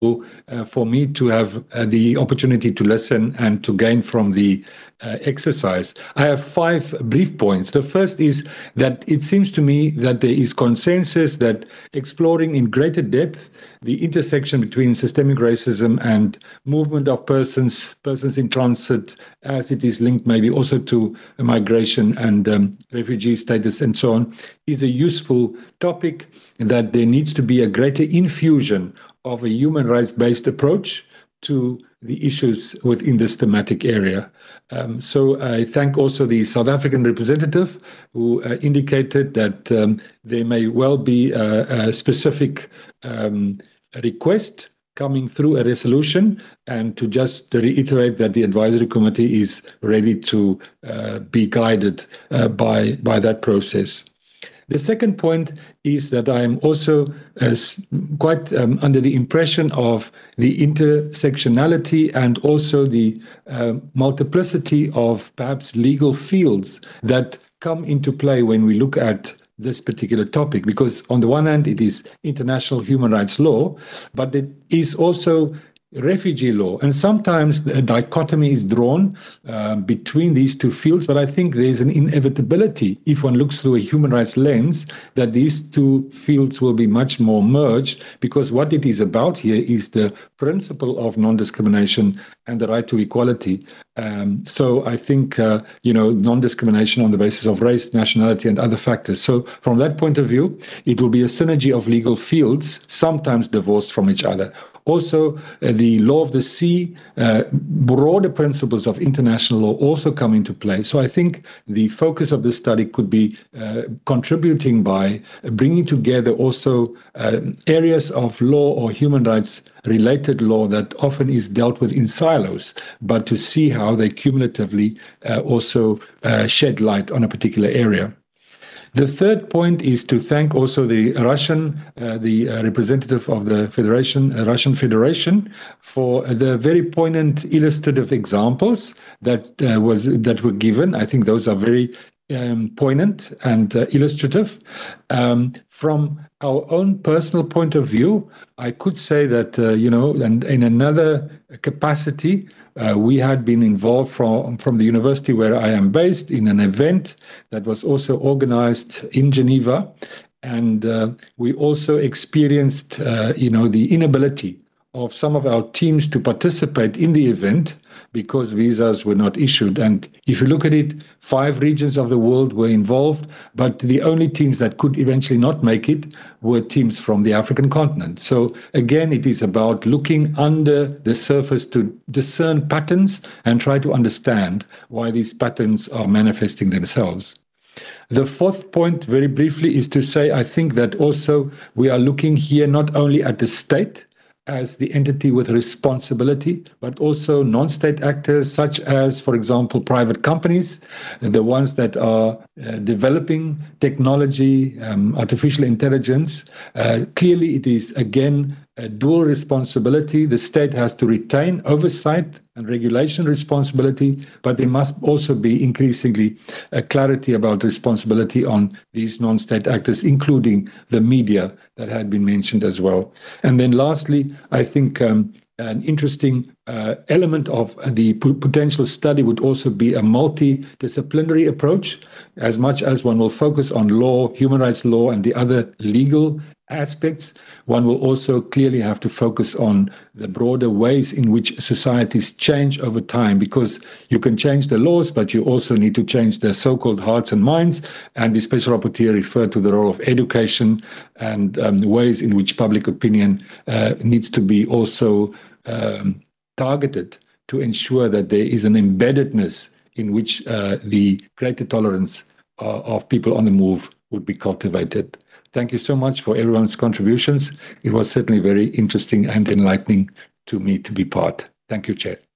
for me to have the opportunity to listen and to gain from the exercise. I have 5 brief points. The first is that it seems to me that there is consensus that exploring in greater depth the intersection between systemic racism and movement of persons in transit, as it is linked maybe also to migration and refugee status and so on, is a useful topic, that there needs to be a greater infusion of a human rights-based approach to the issues within this thematic area. So I thank also the South African representative who indicated that there may well be a specific request coming through a resolution, and to just reiterate that the advisory committee is ready to be guided by that process. The second point is that I'm also quite under the impression of the intersectionality and also the multiplicity of perhaps legal fields that come into play when we look at this particular topic. Because on the one hand, it is international human rights law, but it is also refugee law. And sometimes a dichotomy is drawn between these two fields, but I think there's an inevitability, if one looks through a human rights lens, that these two fields will be much more merged, because what it is about here is the principle of non-discrimination and the right to equality. So I think, non-discrimination on the basis of race, nationality, and other factors. So from that point of view, it will be a synergy of legal fields, sometimes divorced from each other. Also, the law of the sea, broader principles of international law also come into play. So I think the focus of this study could be contributing by bringing together also areas of law or human rights related law that often is dealt with in silos, but to see how they cumulatively also shed light on a particular area. The third point is to thank also the representative of the Russian Federation, for the very poignant illustrative examples that were given. I think those are very poignant and illustrative. From our own personal point of view, I could say that, and in another capacity, we had been involved from the university where I am based in an event that was also organized in Geneva. And we also experienced, the inability of some of our teams to participate in the event because visas were not issued. And if you look at it, 5 regions of the world were involved, but the only teams that could eventually not make it were teams from the African continent. So again, it is about looking under the surface to discern patterns and try to understand why these patterns are manifesting themselves. The fourth point, very briefly, is to say I think that also we are looking here not only at the state as the entity with responsibility, but also non-state actors such as, for example, private companies, the ones that are developing technology, artificial intelligence. Clearly, it is, again, a dual responsibility. The state has to retain oversight and regulation responsibility, but there must also be increasingly a clarity about responsibility on these non-state actors, including the media that had been mentioned as well. And then lastly, I think an interesting element of the potential study would also be a multidisciplinary approach. As much as one will focus on law, human rights law, and the other legal aspects, one will also clearly have to focus on the broader ways in which societies change over time, because you can change the laws, but you also need to change the so-called hearts and minds. And the special rapporteur referred to the role of education and ways in which public opinion needs to be also targeted to ensure that there is an embeddedness in which the greater tolerance of people on the move would be cultivated. Thank you so much for everyone's contributions. It was certainly very interesting and enlightening to me to be part. Thank you, Chair.